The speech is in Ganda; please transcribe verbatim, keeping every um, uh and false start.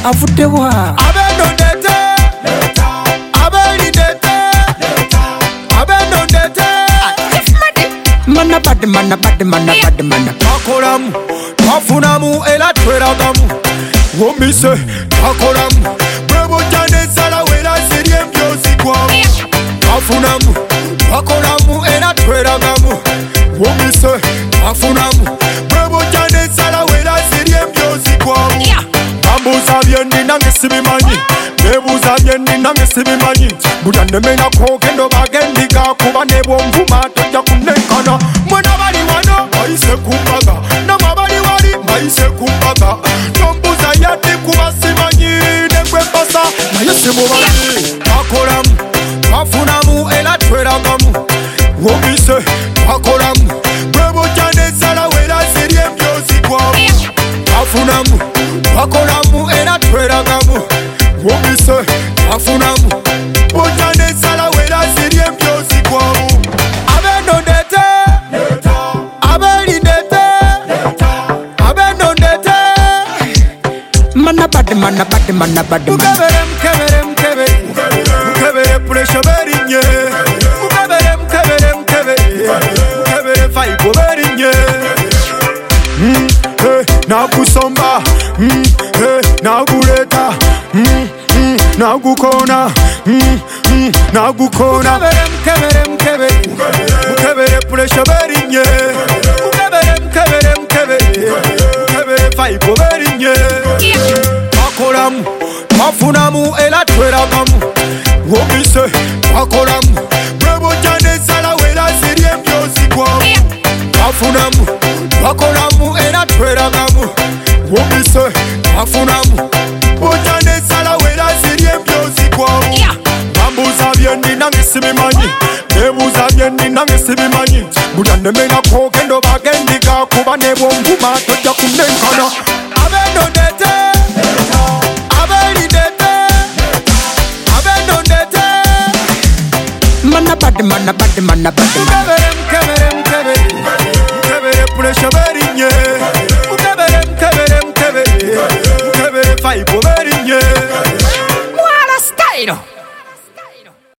afutewa abeno ndete abeli ndete abeno ndete mana bad mana bad mana bad mana akolamu afunamu ela tweragamu womise akolamu bwebo jane sala wela serie mbyozi kwamu afunamu akolamu ela tweragamu womise afunamu bwebo jane sala wela serie mbyozi kwamu Bambuza byendi nange sibimanyi Bebuza byendi nange sibimanyi Budande mena kokendo bagendiga kuba nebo mvuma toja kunekana Mwena bali wano maise kumbaga Nama bali wali maise kumbaga Tombuza yati kuba simanyi Nekwe pasa mayese mubali Akolamu, afunamu ela tweragamu Womise, akolamu Bwebo jane sala wela serie mbyozi kwamu Afunamu, akolamu era tweragamu Womise, afunamu Bojane sala wela serie mbyozi kwamu Abeno ndete Abeli ndete Abeno ndete Mana bad mana bad mana bad Mukebere mkebere mkebere Mukebere pressure berinye Mukebere mkebere mkebere Mukebere faibo berinye Mm, hey, nagusomba, mm, hey, naguleta, mm, mm, nagukona, mm, mm, nagukona. Mukebere mkebere mkebere, mukebere pressure berinye. Mukebere mkebere mkebere, mukebere faibo berinye. Akolamu, afunamu ela tweragamu. Womise, akolamu, bwebo jane sala wela serie mbyozi kwamu. Afunamu, akolamu era tweragamu Womise, afunamu Bojane sala wela serie mbyozi kwamu Bambuza byendi nange sibimanyi Bebuza byendi nange sibimanyi Budande mena kokendo bagendiga kuba nebo mvuma toja kunekana Abeno ndete Abeli ndete Abeno ndete Mana bad mana bad mana bad